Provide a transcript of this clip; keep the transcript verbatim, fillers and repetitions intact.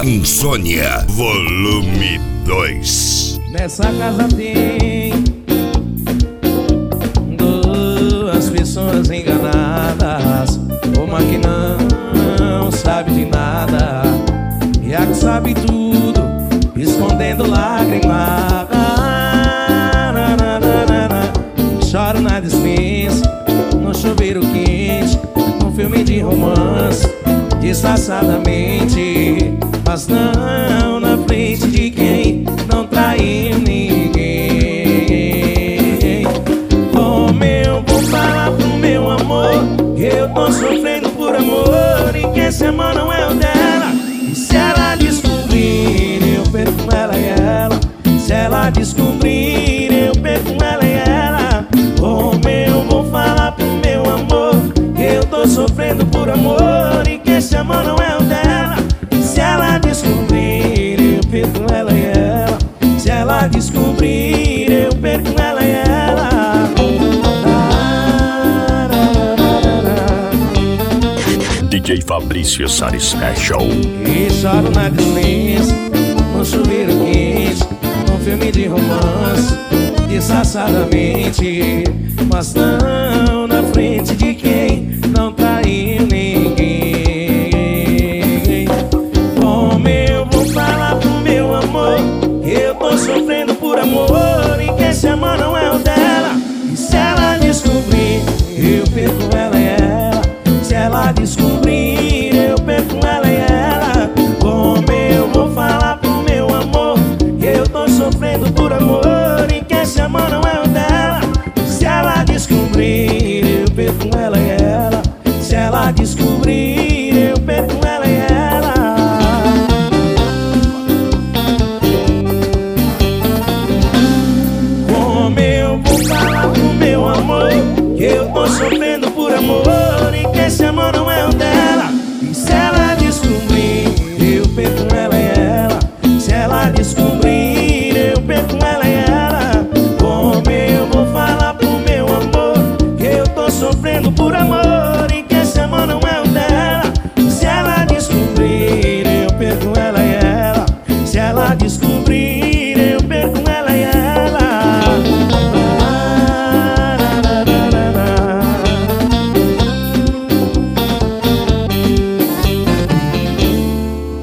Insônia, volume dois. Nessa casa tem duas pessoas enganadas, uma que não sabe de nada e a que sabe tudo, escondendo lágrimas. Choro na dispensa, no chuveiro quente, num filme de romance, disfarçadamente, mas não na frente de quem não traiu ninguém. Como eu vou falar pro meu amor que eu tô sofrendo por amor e que esse amor não é o dela? E se ela descobrir, eu perco ela e ela. Se ela descobrir, eu perco ela e ela. Como eu vou falar pro meu amor que eu tô sofrendo por amor e que esse amor não é o dela? E se ela descobrir, eu perco ela e ela. Se ela descobrir, eu perco ela e ela. D J Fabrício Sara Special. E choro na dispensa, no chuveiro quente, num filme de romance, disfarçadamente, mas não na frente de quem não traiu ninguém. Como eu vou falar pro meu amor que eu tô sofrendo por amor e que esse amor não é o dela? E se ela descobrir, eu perco ela e ela. Se ela descobrir, eu perco ela e ela. Como eu vou falar pro meu amor que eu tô sofrendo por amor e que esse amor não é o dela? Se ela descobrir, eu perco ela e ela.